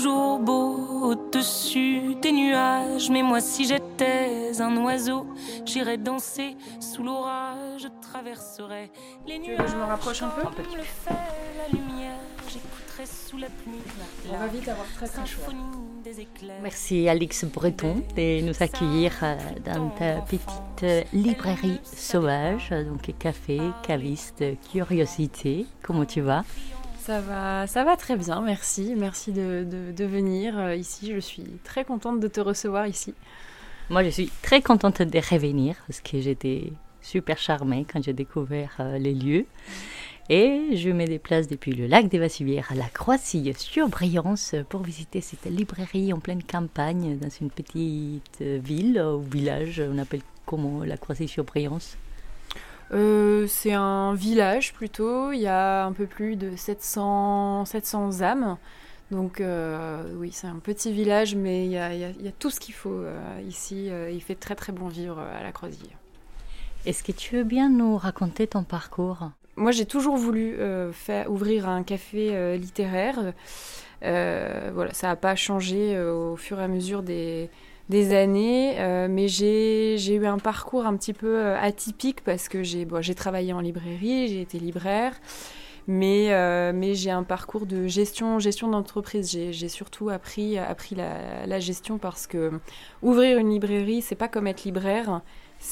toujours beau au-dessus des nuages. Mais moi si j'étais un oiseau, j'irais danser sous l'orage. Je traverserais les nuages. Je me rapproche un peu. Comme le fait la lumière, j'écouterais sous la pluie. On va vite avoir très très chaud. Merci Alix Breton de nous accueillir dans ta petite librairie sauvage, donc café, caviste, curiosité. Comment tu vas ? Ça va très bien, merci de venir ici. Je suis très contente de te recevoir ici. Moi, je suis très contente de revenir parce que j'étais super charmée quand j'ai découvert les lieux. Et je me déplace depuis le lac des Vassuvières à la Croissille-sur-Briance pour visiter cette librairie en pleine campagne dans une petite ville ou village. On appelle comment la Croissille-sur-Briance ? C'est un village plutôt, il y a un peu plus de 700 âmes. Donc oui, c'est un petit village, mais il y a tout ce qu'il faut ici. Il fait très très bon vivre à la Croisille. Est-ce que tu veux bien nous raconter ton parcours ? Moi, j'ai toujours voulu ouvrir un café littéraire. Voilà, ça n'a pas changé au fur et à mesure des années, mais j'ai eu un parcours un petit peu atypique parce que j'ai travaillé en librairie, j'ai été libraire, mais j'ai un parcours de gestion d'entreprise. J'ai surtout appris la gestion parce que ouvrir une librairie, c'est pas comme être libraire,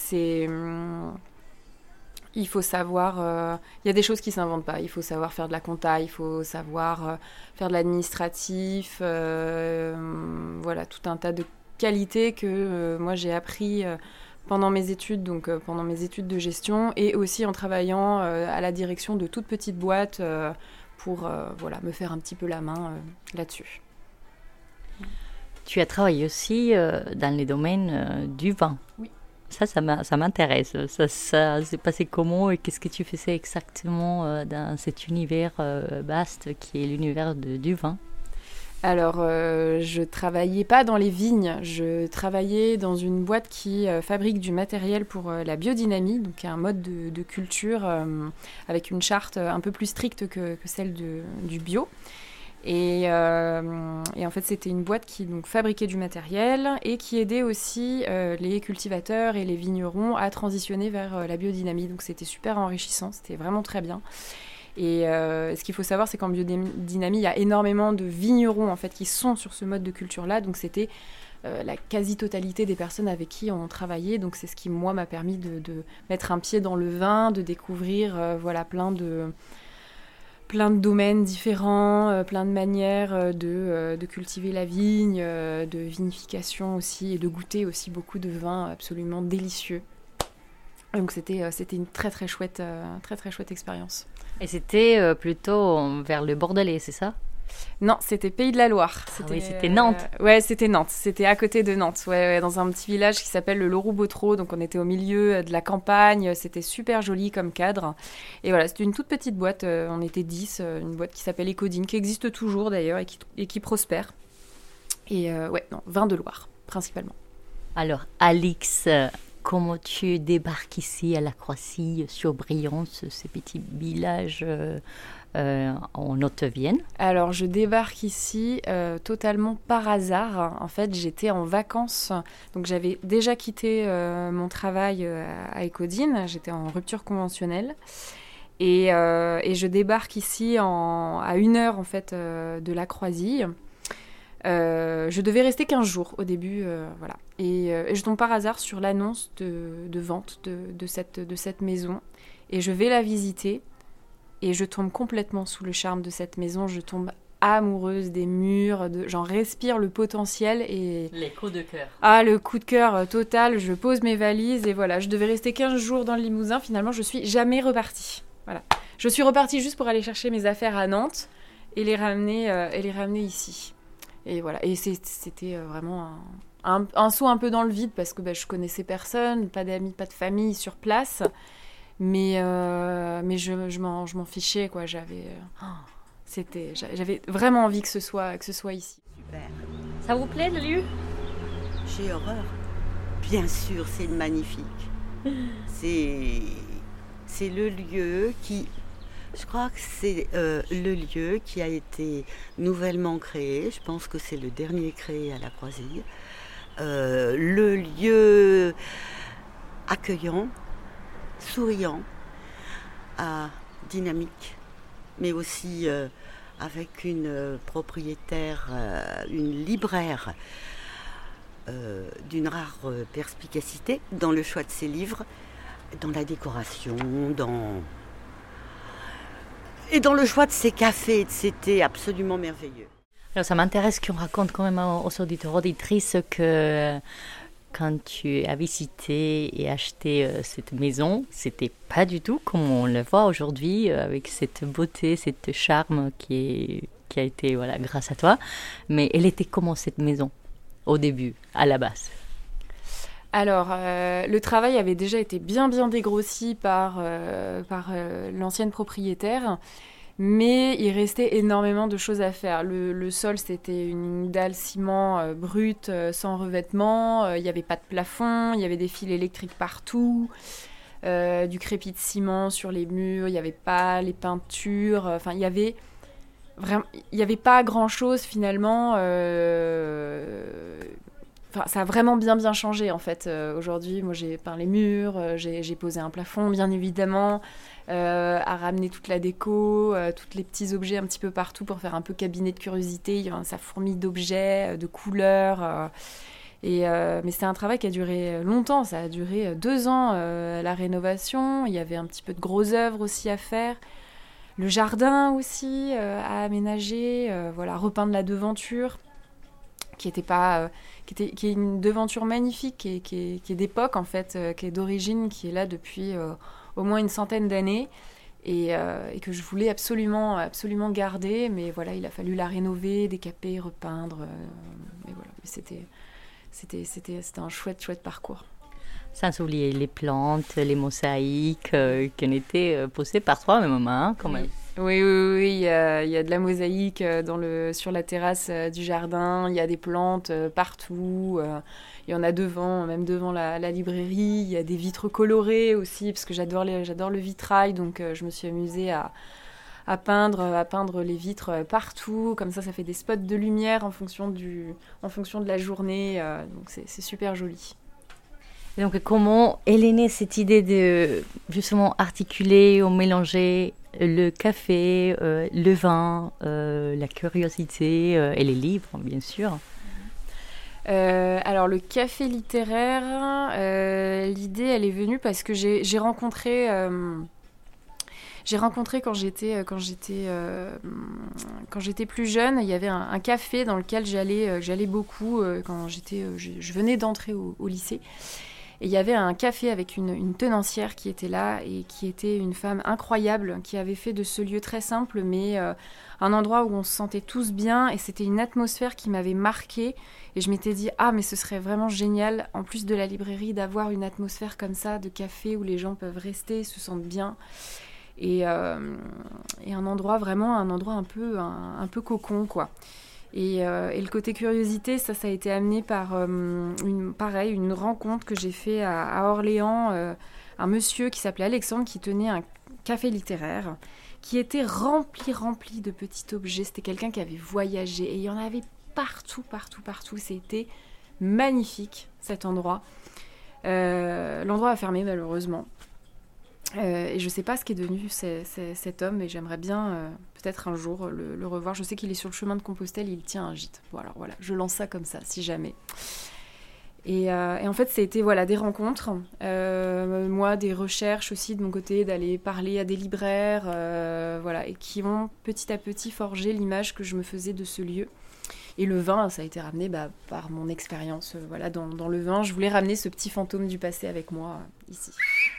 il faut savoir, il y a des choses qui ne s'inventent pas. Il faut savoir faire de la compta, il faut savoir faire de l'administratif, voilà, tout un tas de qualités que moi j'ai appris pendant mes études, pendant mes études de gestion, et aussi en travaillant à la direction de toutes petites boîtes pour me faire un petit peu la main là-dessus. Tu as travaillé aussi dans les domaines du vin. Oui. Ça m'intéresse. Ça s'est passé comment et qu'est-ce que tu faisais exactement dans cet univers vaste qui est l'univers du vin ? Alors, je travaillais pas dans les vignes, je travaillais dans une boîte qui fabrique du matériel pour la biodynamie, donc un mode de culture avec une charte un peu plus stricte que celle du bio. Et en fait, c'était une boîte qui donc fabriquait du matériel et qui aidait aussi les cultivateurs et les vignerons à transitionner vers la biodynamie. Donc c'était super enrichissant, c'était vraiment très bien. Et ce qu'il faut savoir, c'est qu'en biodynamie, il y a énormément de vignerons en fait, qui sont sur ce mode de culture-là. Donc c'était la quasi-totalité des personnes avec qui on travaillait. Donc c'est ce qui, moi, m'a permis de mettre un pied dans le vin, de découvrir plein de domaines différents, plein de manières de cultiver la vigne, de vinification aussi, et de goûter aussi beaucoup de vins absolument délicieux. Donc c'était une très très chouette expérience. Et c'était plutôt vers le Bordelais, c'est ça ? Non, c'était Pays de la Loire. C'était Nantes. Ouais, c'était Nantes. C'était à côté de Nantes, ouais, dans un petit village qui s'appelle le Loroux-Bottereau. Donc on était au milieu de la campagne. C'était super joli comme cadre. Et voilà, c'était une toute petite boîte. On était 10, une boîte qui s'appelle Ecodine, qui existe toujours d'ailleurs et qui prospère. Et vin de Loire, principalement. Alors, Alix, comment tu débarques ici à la Croissille-sur-Briance, ce petit village en Haute-Vienne? Alors, je débarque ici totalement par hasard. En fait, j'étais en vacances. Donc, j'avais déjà quitté mon travail à Ecodine. J'étais en rupture conventionnelle. Et je débarque ici à 1 heure en fait, de la Croisille. Je devais rester 15 jours au début, voilà. Et je tombe par hasard sur l'annonce de vente de cette maison. Et je vais la visiter. Et je tombe complètement sous le charme de cette maison. Je tombe amoureuse des murs. J'en respire le potentiel. Et les coups de cœur. Ah, le coup de cœur total. Je pose mes valises et voilà. Je devais rester 15 jours dans le Limousin. Finalement, je suis jamais repartie. Voilà. Je suis repartie juste pour aller chercher mes affaires à Nantes et les ramener ici. Et voilà. Et c'était vraiment un saut un peu dans le vide parce que je connaissais personne, pas d'amis, pas de famille sur place. Mais je m'en fichais, quoi. J'avais vraiment envie que ce soit ici. Super. Ça vous plaît, le lieu ? J'ai horreur. Bien sûr, c'est magnifique. C'est le lieu qui... Je crois que c'est le lieu qui a été nouvellement créé. Je pense que c'est le dernier créé à la Croisille. Le lieu accueillant, souriant, dynamique, mais aussi avec une propriétaire, une libraire d'une rare perspicacité dans le choix de ses livres, dans la décoration, et dans le choix de ses cafés et de ses thés absolument merveilleux. Alors ça m'intéresse qu'on raconte quand même aux auditeurs auditrices que quand tu as visité et acheté cette maison, c'était pas du tout comme on le voit aujourd'hui, avec cette beauté, cette charme qui a été grâce à toi. Mais elle était comment cette maison au début, à la base? Alors, le travail avait déjà été bien dégrossi par l'ancienne propriétaire, mais il restait énormément de choses à faire. Le sol, c'était une dalle ciment brute, sans revêtement. Il n'y avait pas de plafond, il y avait des fils électriques partout, du crépi de ciment sur les murs, il n'y avait pas les peintures. Enfin, il y avait pas grand-chose finalement. Enfin, ça a vraiment bien changé en fait. Aujourd'hui, moi j'ai peint les murs, j'ai posé un plafond bien évidemment, à ramener toute la déco, tous les petits objets un petit peu partout pour faire un peu cabinet de curiosité. Ça fourmille d'objets, de couleurs. Mais c'est un travail qui a duré longtemps, ça a duré 2 ans la rénovation. Il y avait un petit peu de grosses œuvres aussi à faire. Le jardin aussi à aménager, repeindre la devanture qui est une devanture magnifique, qui est d'époque en fait, qui est d'origine, qui est là depuis au moins une centaine d'années et que je voulais absolument garder, mais voilà, il a fallu la rénover, décaper, repeindre, mais voilà, c'était un chouette parcours. Sans oublier les plantes, les mosaïques qui ont été posées par toi même, hein, quand même. Oui, il y a de la mosaïque sur la terrasse du jardin, il y a des plantes partout, il y en a même devant la librairie, il y a des vitres colorées aussi, parce que j'adore le vitrail, donc je me suis amusée à peindre les vitres partout, comme ça fait des spots de lumière en fonction de la journée, donc c'est super joli. Et donc comment est née cette idée de justement articuler ou mélanger le café, le vin, la curiosité et les livres, bien sûr? Alors le café littéraire, l'idée elle est venue parce que j'ai rencontré quand j'étais plus jeune, il y avait un café dans lequel j'allais beaucoup quand je venais d'entrer au lycée. Et il y avait un café avec une tenancière qui était là et qui était une femme incroyable, qui avait fait de ce lieu très simple, mais un endroit où on se sentait tous bien. Et c'était une atmosphère qui m'avait marquée. Et je m'étais dit, mais ce serait vraiment génial, en plus de la librairie, d'avoir une atmosphère comme ça, de café, où les gens peuvent rester, se sentent bien. Et un endroit un peu cocon, quoi. Et le côté curiosité, ça a été amené par une rencontre que j'ai fait à Orléans, un monsieur qui s'appelait Alexandre, qui tenait un café littéraire, qui était rempli de petits objets. C'était quelqu'un qui avait voyagé et il y en avait partout. C'était magnifique cet endroit. L'endroit a fermé malheureusement. Et je ne sais pas ce qu'est devenu cet homme, mais j'aimerais bien peut-être un jour le revoir. Je sais qu'il est sur le chemin de Compostelle, il tient un gîte. Voilà, je lance ça comme ça, si jamais. Et en fait, c'était des rencontres, moi des recherches aussi de mon côté, d'aller parler à des libraires, et qui ont petit à petit forgé l'image que je me faisais de ce lieu. Et le vin, ça a été ramené par mon expérience. Dans le vin, je voulais ramener ce petit fantôme du passé avec moi ici.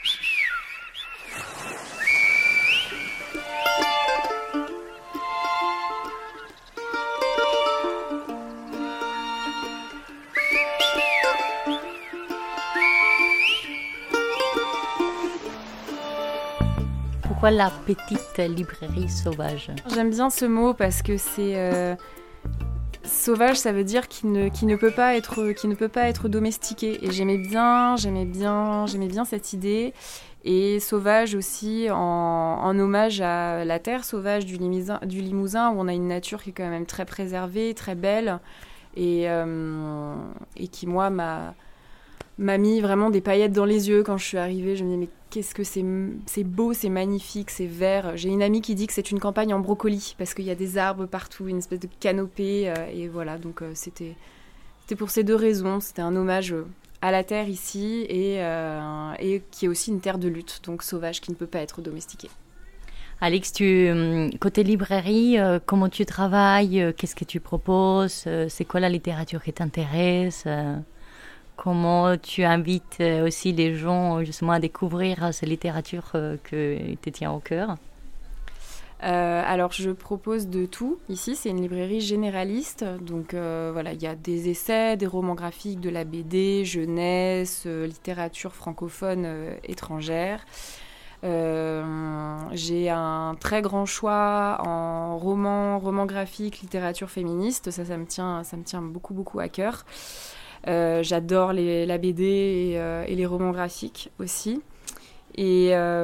Pourquoi la petite librairie sauvage? J'aime bien ce mot parce que Sauvage, ça veut dire qui ne peut pas être domestiqué. Et j'aimais bien cette idée. Et sauvage aussi en hommage à la terre sauvage du Limousin, où on a une nature qui est quand même très préservée, très belle, et qui, moi, m'a mis vraiment des paillettes dans les yeux quand je suis arrivée. Je me disais, mais qu'est-ce que c'est beau, c'est magnifique, c'est vert. J'ai une amie qui dit que c'est une campagne en brocoli, parce qu'il y a des arbres partout, une espèce de canopée, et voilà, donc c'était pour ces deux raisons. C'était un hommage à la terre ici, et qui est aussi une terre de lutte, donc sauvage, qui ne peut pas être domestiquée. Alex, côté librairie, comment tu travailles? Qu'est-ce que tu proposes? C'est quoi la littérature qui t'intéresse? Comment tu invites aussi les gens justement à découvrir cette littérature qui te tient au cœur? Alors, je propose de tout. Ici, c'est une librairie généraliste. Donc, voilà, il y a des essais, des romans graphiques, de la BD, jeunesse, littérature francophone étrangère. J'ai un très grand choix en romans graphiques, littérature féministe. Ça me tient beaucoup, beaucoup à cœur. J'adore la BD et les romans graphiques aussi. Et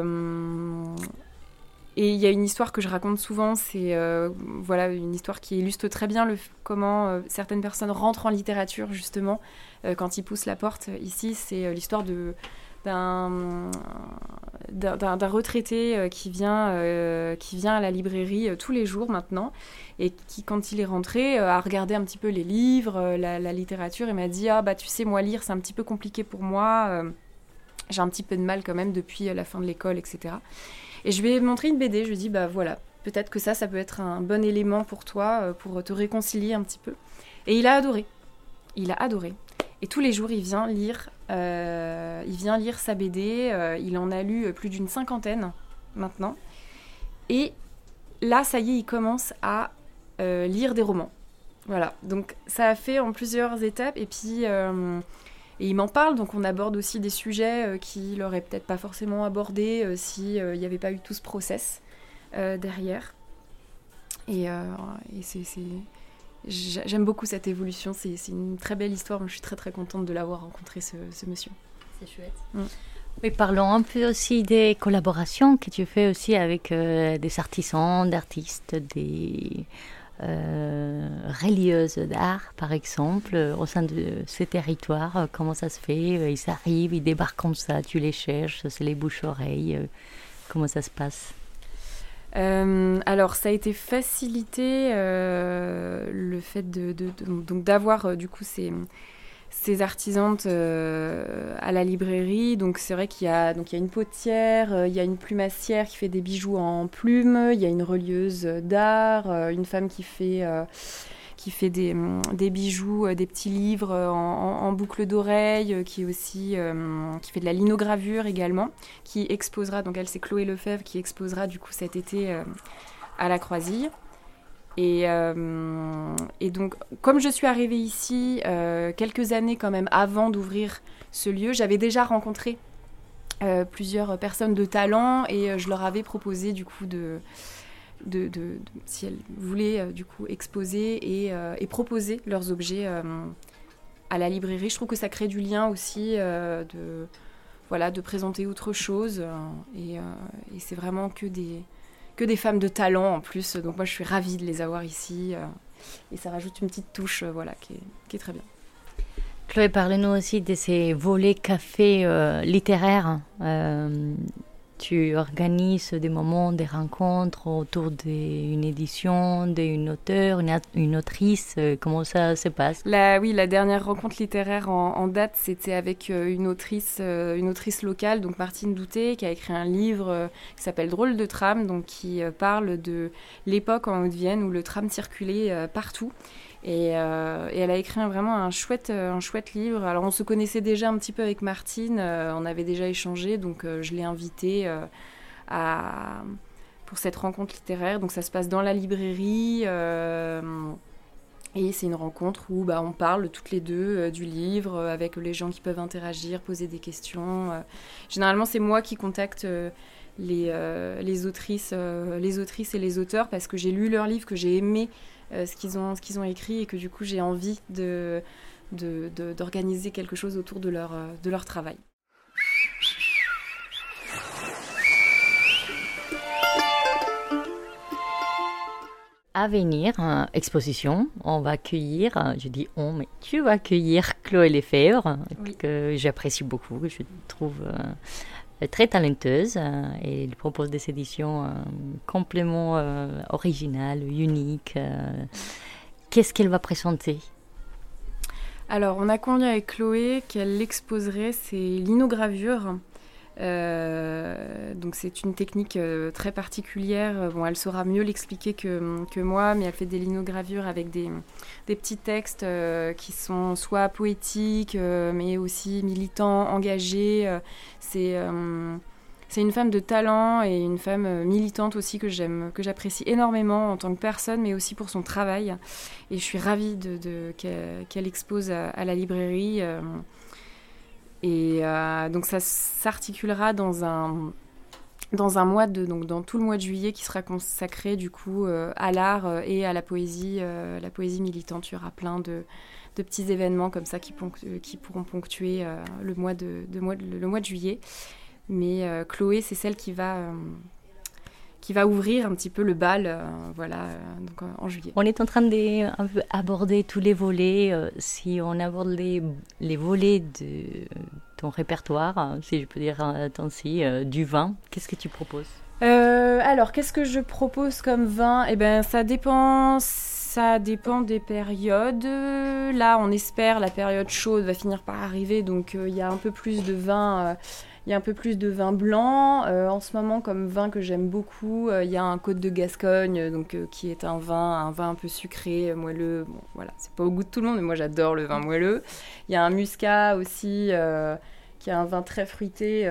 il y a une histoire que je raconte souvent, c'est une histoire qui illustre très bien comment certaines personnes rentrent en littérature, justement, quand ils poussent la porte. Ici, c'est l'histoire d'un retraité qui vient à la librairie tous les jours maintenant, et qui, quand il est rentré, a regardé un petit peu les livres, la littérature, et m'a dit « Ah, bah tu sais, moi, lire, c'est un petit peu compliqué pour moi. J'ai un petit peu de mal quand même depuis la fin de l'école, etc. » Et je lui ai montré une BD, je lui ai dit « Bah voilà, peut-être que ça peut être un bon élément pour toi, pour te réconcilier un petit peu. » Et il a adoré. Et tous les jours, il vient lire sa BD. Il en a lu plus d'une 50aine maintenant. Et là, ça y est, il commence à lire des romans. Voilà, donc ça a fait en plusieurs étapes. Et puis, et il m'en parle, donc on aborde aussi des sujets qu'il n'aurait peut-être pas forcément abordés s'il n'y avait pas eu tout ce process derrière. Et j'aime beaucoup cette évolution, c'est une très belle histoire. Je suis très très contente de l'avoir rencontré, ce monsieur. C'est chouette. Oui, parlons un peu aussi des collaborations que tu fais aussi avec des artisans, d'artistes, des relieuses d'art, par exemple, au sein de ces territoires. Comment ça se fait? Ils arrivent, ils débarquent comme ça, tu les cherches, c'est les bouches-oreilles. Comment ça se passe? Alors, ça a été facilité le fait donc d'avoir du coup ces artisantes à la librairie. Donc, c'est vrai qu'il y a une potière, il y a une plumassière qui fait des bijoux en plumes, il y a une relieuse d'art, une femme qui fait des bijoux, des petits livres en boucle d'oreille, qui fait de la linogravure également, qui exposera, donc elle c'est Chloé Lefebvre, qui exposera du coup cet été à la Croisille. Et donc, comme je suis arrivée ici quelques années quand même avant d'ouvrir ce lieu, j'avais déjà rencontré plusieurs personnes de talent, et je leur avais proposé du coup si elles voulaient du coup exposer et proposer leurs objets à la librairie. Je trouve que ça crée du lien aussi, de présenter autre chose, et c'est vraiment que des femmes de talent en plus, donc moi je suis ravie de les avoir ici, et ça rajoute une petite touche qui est très bien. Chloé, parle-nous aussi de ces volets café littéraires. Tu organises des moments, des rencontres autour d'une édition, d'une auteure, une autrice. Comment ça se passe? La dernière rencontre littéraire en date, c'était avec une autrice locale, donc Martine Douté, qui a écrit un livre qui s'appelle Drôle de tram, donc qui parle de l'époque en Haute-Vienne où le tram circulait partout. Et elle a écrit vraiment un chouette livre. Alors on se connaissait déjà un petit peu avec Martine, on avait déjà échangé, donc je l'ai invitée pour cette rencontre littéraire. Donc ça se passe dans la librairie, et c'est une rencontre où on parle toutes les deux du livre, avec les gens qui peuvent interagir, poser des questions. Généralement c'est moi qui contacte les autrices et les auteurs, parce que j'ai lu leur livre, que j'ai aimé ce qu'ils ont écrit et que du coup j'ai envie d'organiser quelque chose autour de leur travail. À venir, exposition, on va accueillir, je dis on, mais tu vas accueillir Chloé Lefebvre, Oui. que j'apprécie beaucoup, que je trouve très talenteuse, et elle propose des éditions complètement originales, uniques. Qu'est-ce qu'elle va présenter? Alors, on a convenu avec Chloé qu'elle exposerait ses linogravures. Donc c'est une technique très particulière. Bon, elle saura mieux l'expliquer que moi, mais elle fait des linogravures avec des petits textes qui sont soit poétiques, mais aussi militants, engagés. C'est une femme de talent et une femme militante aussi que j'apprécie énormément en tant que personne, mais aussi pour son travail. Et je suis ravie qu'elle expose à la librairie. Et donc ça s'articulera dans un mois donc dans tout le mois de juillet qui sera consacré du coup à l'art et à la poésie militante. Il y aura plein de petits événements comme ça qui pourront ponctuer le mois de juillet. Mais Chloé, c'est celle qui va ouvrir un petit peu le bal, donc en juillet. On est en train d'aborder tous les volets. Si on aborde les volets de ton répertoire, si je peux dire ainsi, du vin, qu'est-ce que tu proposes? Alors, qu'est-ce que je propose comme vin? Eh ben, ça dépend des périodes. Là, on espère la période chaude va finir par arriver, donc il y a un peu plus de vin. Il y a un peu plus de vin blanc. En ce moment, comme vin que j'aime beaucoup, il y a un Côte de Gascogne, qui est un vin un peu sucré, moelleux. Bon, voilà, c'est pas au goût de tout le monde, mais moi j'adore le vin moelleux. Il y a un Muscat aussi, qui est un vin très fruité,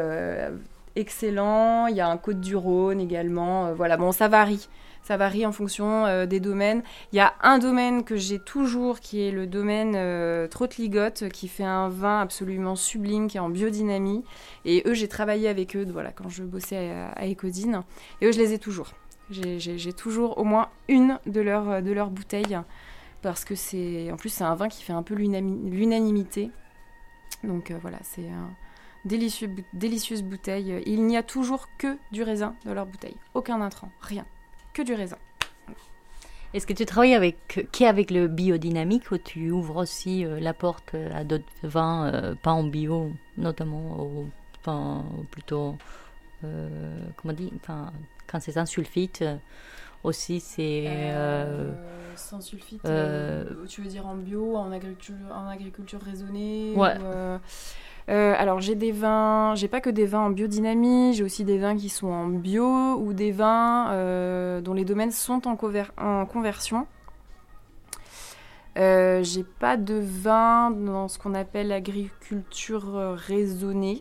excellent. Il y a un Côte du Rhône également. Voilà, bon, ça varie. Ça varie en fonction des domaines. Il y a un domaine que j'ai toujours, qui est le domaine Trotte-Ligotte, qui fait un vin absolument sublime, qui est en biodynamie. Et eux, j'ai travaillé avec eux quand je bossais à Ecodine. Et eux, je les ai toujours. J'ai toujours au moins une de leurs bouteilles. Parce que en plus, c'est un vin qui fait un peu l'unanimité. Donc voilà, c'est délicieuse bouteille. Il n'y a toujours que du raisin dans leur bouteille. Aucun intrant, rien. Que du raisin. Est-ce que tu travailles avec le biodynamique ou tu ouvres aussi la porte à d'autres vins pas en bio, notamment plutôt, comment on dit, quand c'est sans sulfite, aussi c'est... sans sulfite, tu veux dire en bio, en agriculture raisonnée? Ouais. Alors j'ai pas que des vins en biodynamie, j'ai aussi des vins qui sont en bio ou des vins dont les domaines sont en conversion. J'ai pas de vin dans ce qu'on appelle l'agriculture raisonnée.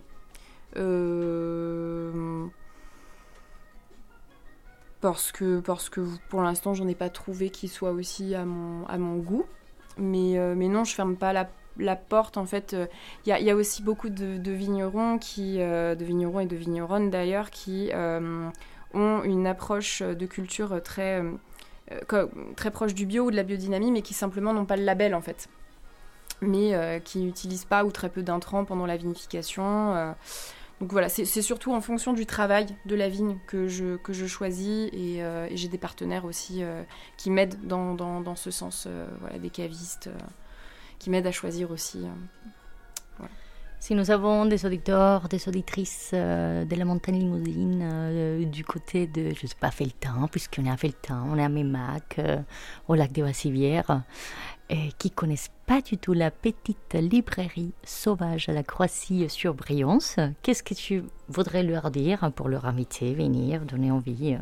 Parce que pour l'instant j'en ai pas trouvé qui soit aussi à mon goût. Mais non, je ferme pas la porte. En fait, il y a aussi beaucoup de vignerons de vignerons et de vigneronnes d'ailleurs, qui ont une approche de culture très proche du bio ou de la biodynamie, mais qui simplement n'ont pas le label en fait, mais qui n'utilisent pas ou très peu d'intrants pendant la vinification. Donc voilà, c'est surtout en fonction du travail de la vigne que je choisis, et j'ai des partenaires aussi qui m'aident dans ce sens, voilà, des cavistes qui m'aident à choisir aussi. Voilà. Si nous avons des auditeurs, des auditrices de la montagne limousine, du côté de, je ne sais pas, Felletin, puisqu'on est à Felletin, on est à Mémac, au lac des Bassivières, qui ne connaissent pas du tout la petite librairie sauvage à la Croissy-sur-Briance, qu'est-ce que tu voudrais leur dire pour leur inviter, venir, donner envie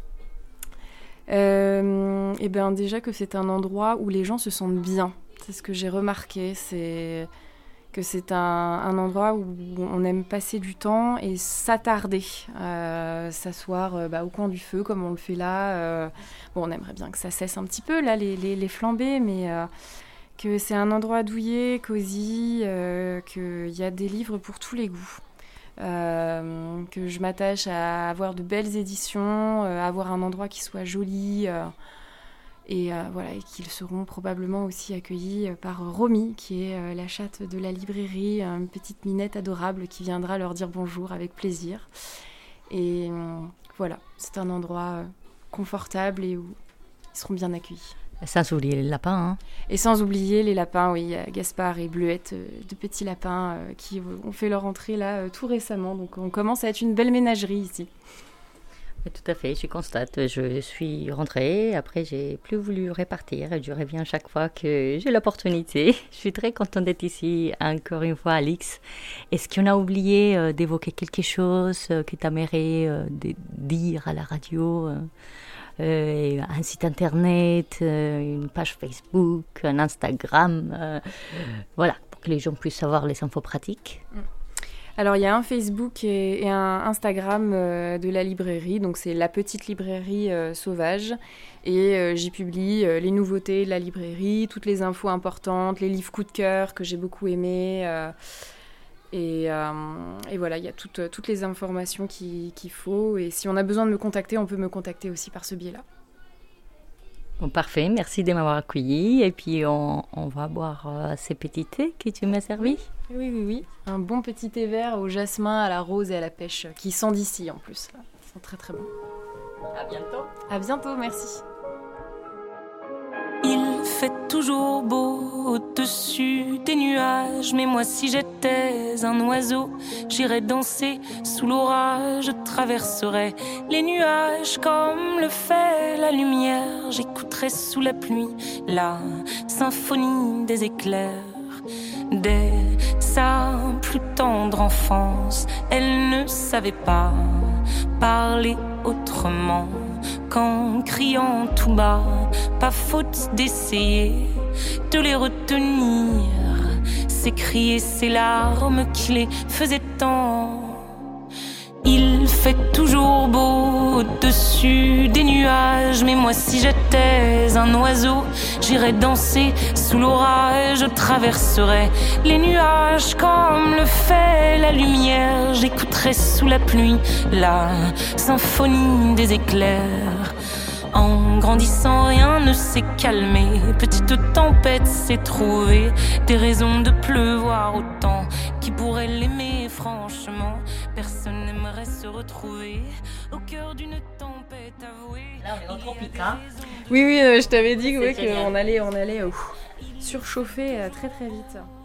Eh bien déjà que c'est un endroit où les gens se sentent bien. C'est ce que j'ai remarqué, c'est que c'est un endroit où on aime passer du temps et s'attarder, s'asseoir au coin du feu comme on le fait là. Bon, on aimerait bien que ça cesse un petit peu là, les flambées, mais que c'est un endroit douillet, cosy, qu'il y a des livres pour tous les goûts. Que je m'attache à avoir de belles éditions, à avoir un endroit qui soit joli, Et voilà, et qu'ils seront probablement aussi accueillis par Romy, qui est la chatte de la librairie, une petite minette adorable qui viendra leur dire bonjour avec plaisir. Et voilà, c'est un endroit confortable et où ils seront bien accueillis. Sans oublier les lapins. Hein. Et sans oublier les lapins, oui, il y a Gaspard et Bleuette, de petits lapins qui ont fait leur entrée là tout récemment. Donc on commence à être une belle ménagerie ici. Tout à fait, je constate. Je suis rentrée, après j'ai plus voulu repartir. Je reviens chaque fois que j'ai l'opportunité. Je suis très contente d'être ici, encore une fois, Alix. Est-ce qu'on a oublié d'évoquer quelque chose que tu aimerais dire à la radio un site internet, une page Facebook, un Instagram, voilà, pour que les gens puissent savoir les infos pratiques. Alors, il y a un Facebook et un Instagram de la librairie. Donc, c'est la petite librairie sauvage. Et j'y publie les nouveautés de la librairie, toutes les infos importantes, les livres coup de cœur que j'ai beaucoup aimés. Et voilà, il y a toutes les informations qu'il faut. Et si on a besoin de me contacter, on peut me contacter aussi par ce biais-là. Bon, parfait, merci de m'avoir accueilli. Et puis, on va boire ces petits thés que tu m'as servi. Oui. Un bon petit thé vert au jasmin, à la rose et à la pêche, qui sent d'ici en plus. Là. Ils sont très très bons. À bientôt. À bientôt, merci. Il fait toujours beau au-dessus des nuages, mais moi si j'étais un oiseau, j'irais danser sous l'orage, je traverserais les nuages comme le fait la lumière, j'écouterais sous la pluie la symphonie des éclairs. Dès sa plus tendre enfance, elle ne savait pas parler autrement qu'en criant tout bas. Pas faute d'essayer de les retenir, ces cris et ces larmes qui les faisaient tant. Il fait toujours beau au-dessus des nuages, mais moi si j'étais un oiseau, j'irais danser sous l'orage, je traverserais les nuages comme le fait la lumière, j'écouterais sous la pluie la symphonie des éclairs. En grandissant, rien ne s'est calmé. Petite tempête s'est trouvée, des raisons de pleuvoir autant. Qui pourrait l'aimer, franchement? Personne n'aimerait se retrouver au cœur d'une tempête avouée. Là, on est dans Tropica. Oui, je t'avais dit qu'on allait surchauffer très très vite.